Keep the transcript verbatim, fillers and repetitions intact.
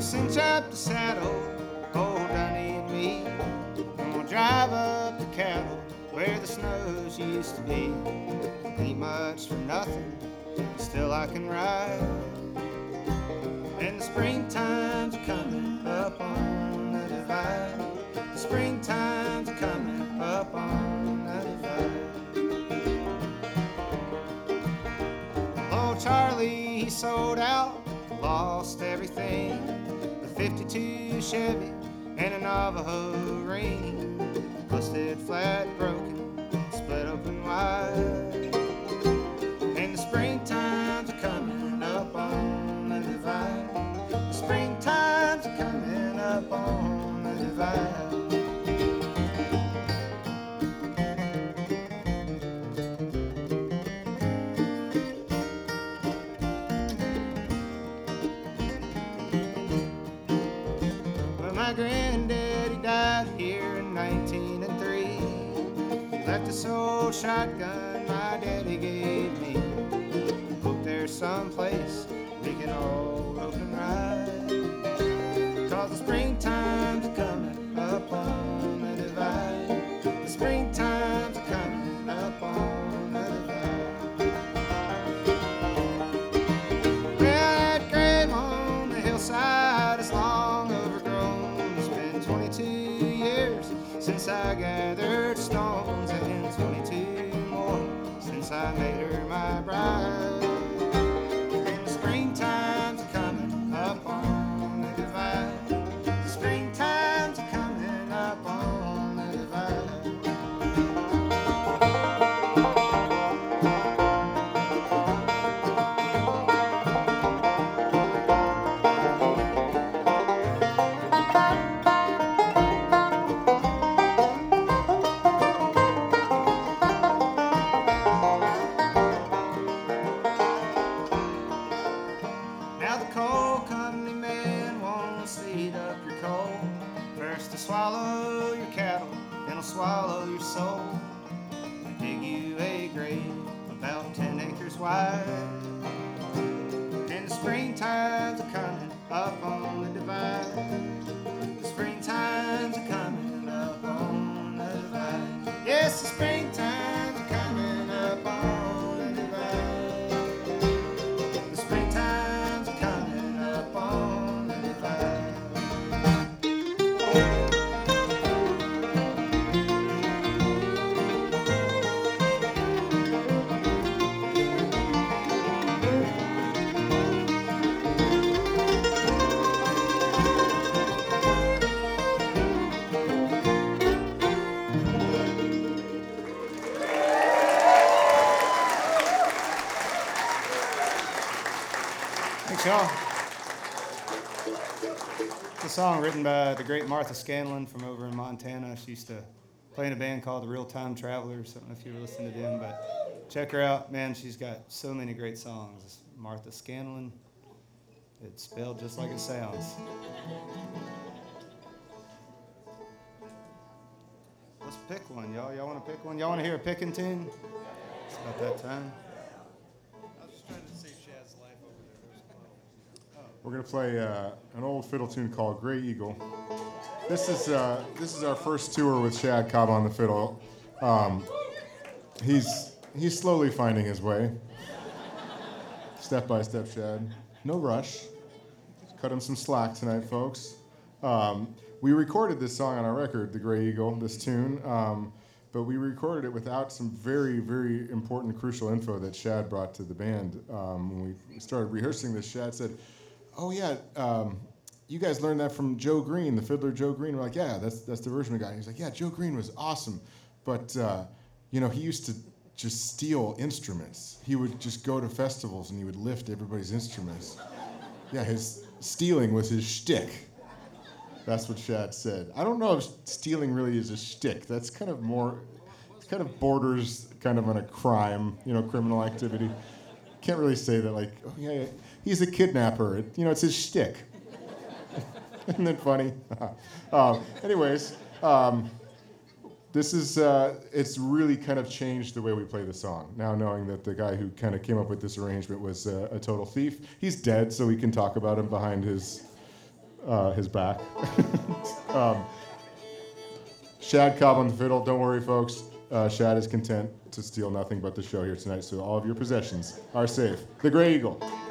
cinch up the saddle, old Dunny and me, and we'll drive up the cattle where the snows used to be. Ain't much for nothing, still I can ride. And the springtime's coming up on the divide. The springtime's coming up on the divide. Oh, Charlie, he sold out, lost everything. The fifty-two Chevy and a Navajo ring, busted flat, broken, split open wide. And the springtime's coming up on the divide. The springtime's coming up on the divide. My granddaddy died here in nineteen oh three. He left this old shotgun my daddy gave me. Hope there's some place we can all open ride. Cause the springtime's coming up on the divide. The springtime's coming up on the divide. Well, that grave on the hillside is long overgrown. It's been twenty-two years since I gathered stones, and twenty-two more since I made her my bride. And the springtime's coming up on the divide. The springtime's coming up on the divide. Now the coal company man won't speed up your coal. First to swallow your cattle, then he'll swallow your soul. And dig you a grave about ten acres wide. And the springtime's coming up on the divide. The springtime's coming up on the divide. Yes, the springtime's coming up on the divide. The springtime's coming up on the divide. Thanks, y'all. It's a song written by the great Martha Scanlon from over in Montana. She used to play in a band called the Real Time Travelers. I don't know if you ever listened to them, but check her out. Man, she's got so many great songs. Martha Scanlon. It's spelled just like it sounds. Let's pick one, y'all. Y'all want to pick one? Y'all want to hear a picking tune? It's about that time. We're gonna play uh, an old fiddle tune called Gray Eagle. This is uh, this is our first tour with Shad Cobb on the fiddle. Um, he's he's slowly finding his way, step by step. Shad, no rush. Cut him some slack tonight, folks. Um, we recorded this song on our record, The Gray Eagle, this tune, um, but we recorded it without some very, very important, crucial info that Shad brought to the band. Um, when we started rehearsing this, Shad said, "Oh yeah, um, you guys learned that from Joe Green, the fiddler Joe Green." We're like, "Yeah, that's that's the version we got." And he's like, "Yeah, Joe Green was awesome, but uh, you know, he used to just steal instruments. He would just go to festivals and he would lift everybody's instruments. Yeah, his stealing was his shtick." That's what Shad said. I don't know if stealing really is a shtick. That's kind of more, it kind of borders kind of on a crime, you know, criminal activity. Can't really say that like, oh yeah, yeah. He's a kidnapper. It, you know, it's his shtick. Isn't that funny? uh, anyways, um, this is, uh, it's really kind of changed the way we play the song. Now knowing that the guy who kind of came up with this arrangement was uh, a total thief. He's dead, so we can talk about him behind his uh, his back. um, Shad Cobb on the fiddle. Don't worry, folks. Uh, Shad is content to steal nothing but the show here tonight, so all of your possessions are safe. The Gray Eagle.